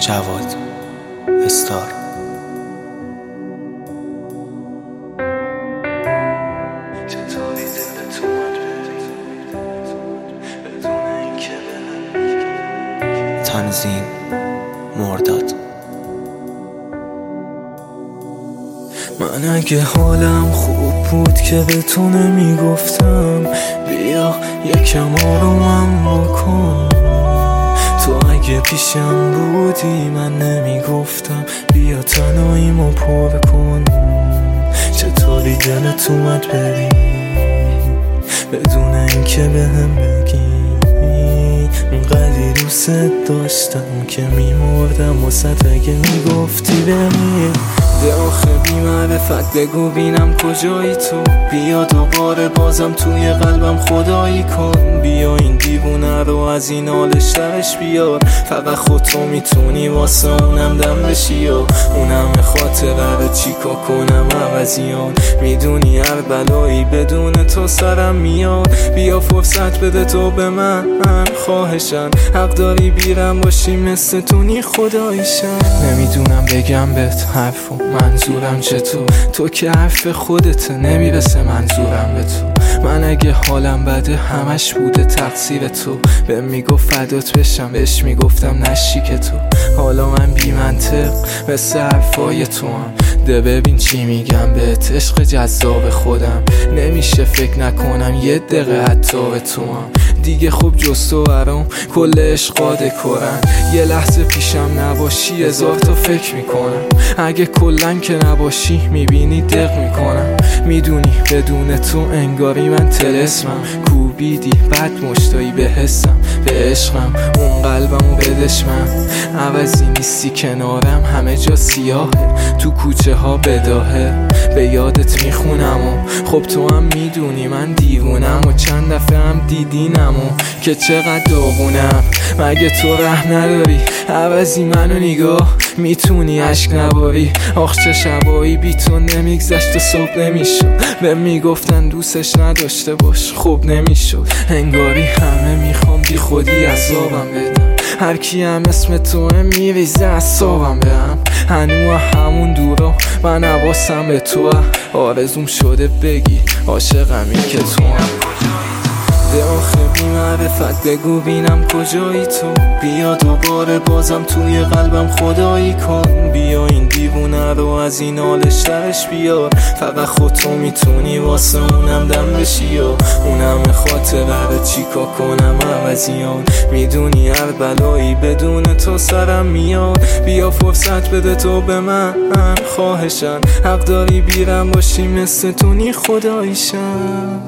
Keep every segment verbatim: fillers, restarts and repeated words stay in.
جواد استار. چطوری دلت اومد بری بدون اینکه بهم تنظیم مرداد. من اگه حالم خوب بود که به تو نمیگفتم بیا یکم آرومم بکن. تو اگه پیشم بودی من نمیگفتم بیا تنهاییمو پر کن. چطوری دلت اومد بری بدون اینکه بهم بگی اونقدری دوست داشتم که میمردم واسه اگه میگفتی بری. ده آخه بی معرفت بگو بینم کجایی تو، بیا دوباره بازم توی قلبم خدایی کن. بیا این دیوونه رو از این حالش درش بیار، فقط خود تو میتونی واسه اونم دم بشی و اونم خاطره رو چیکار کنم عوضیان. میدونی هر بلایی بدون تو سرم میاد، بیا فرصت بده تو به من خواهشن، حق داری بیرم باشی مثل تونی خداییشن. نمیدونم بگم بهت حرفو منظورم چطور، تو که حرف خودت نمیرسه منظورم به تو. من اگه حالم بده همش بوده تقصیر تو، به میگفت فدات بشم بهش میگفتم نشی که تو. حالا من بی منطق مثل حرفای تو هم، ده ببین چی میگم بهت عشق جذاب خودم. نمیشه فکر نکنم یه دقیقه حتی به تو هم دیگه. خوب جز تو برام کل عشقاده کرن، یه لحظه پیشم نباشی هزار تا فکر میکنم. اگه کلن که نباشی میبینی دق میکنم. میدونی بدون تو انگاری من طلسمم، کوبیدی بد مشتایی به حسم به عشقم، اون قلبمو بدش من. عوضی نیستی کنارم همه جا سیاهه، تو کوچه ها بداهه به یادت میخونم و خب تو هم میدونی من دیوونم و چند دفعه هم دیدینم و که چقدر داغونم. مگه تو ره نداری عوضی منو نگاه میتونی عشق نباری. آخ چه شبایی بی تو نمیگذشت و صبح نمیشد، به میگفتن دوستش نداشته باش خوب نمیشد. انگاری همه میخوام بی خودی عذابم بدم، هر کی هم اسم توه میریزه اعصابم بهم. هنو همون دورا من حواسم به تو، آرزوم شده بگی عاشقمی که تو هم. ده آخه بی معرفت بگو بینم کجایی تو، بیا دوباره بازم توی قلبم خدایی کن. بیا این دیوونه رو از این حالش درش بیار، فقط خود تو میتونی واسه اونم دم بشی و اونم خاطره رو چیکار کنم عوضیان. میدونی هر بلایی بدون تو سرم میاد، بیا فرصت بده تو به من خواهشن، حق داری بیرم باشی مثل تونی خداییشن.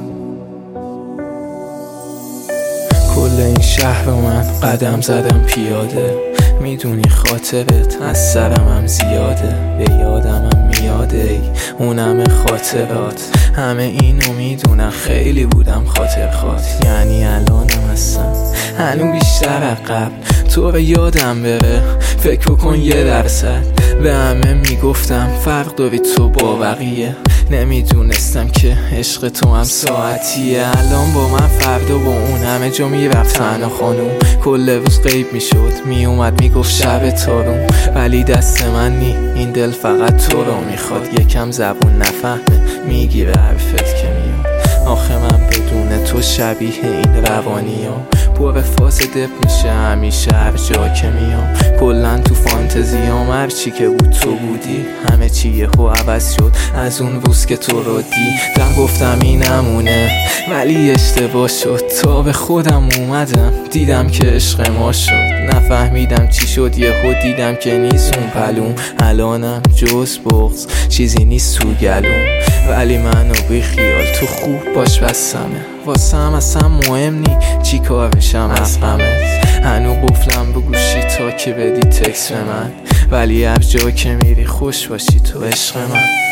کل این شهر رو من قدم زدم پیاده، میدونی خاطرت از سرم هم زیاده، به یادم هم میاده ای اونم خاطرات. همه اینو میدونم خیلی بودم خاطر خواد، یعنی الانم هستم هنو بیشتر عقب. تو رو یادم بره فکر کن یه درصد، به همه میگفتم فرق داری تو با بقیه. نمیدونستم که عشق تو هم ساعتیه، الان با من فردا با اون همه جا میرفت تنها خانوم. کل روز غیب میشد میومد میگفت شب تارون، ولی دست من نی این دل فقط تو رو میخواد. یکم زبون نفهمه میگیره حرفت که میاد. آخه من بدون تو شبیه این روانیام، پر فاز دب میشه همیشه هر جا که میام. کلن تو فانتزیام هر چی که بود تو بودی، همه چی یهو عوض شد از اون روز که تو رو دیدم. گفتم این نمونه ولی اشتباه شد، تا به خودم اومدم دیدم که عشق ما شد. نفهمیدم چی شد یهو دیدم که نیست اون پلوم. الانم جز بغض چیزی نیست تو گلوم، ولی منو بی خیال تو خوب باش بسمه. واسه هم اصلا مهم نی چی کار میشم از غمت. هنو قفلم رو گوشی تا که بدی تکس به من، ولی هر جا که میری خوش باشی تو عشق من.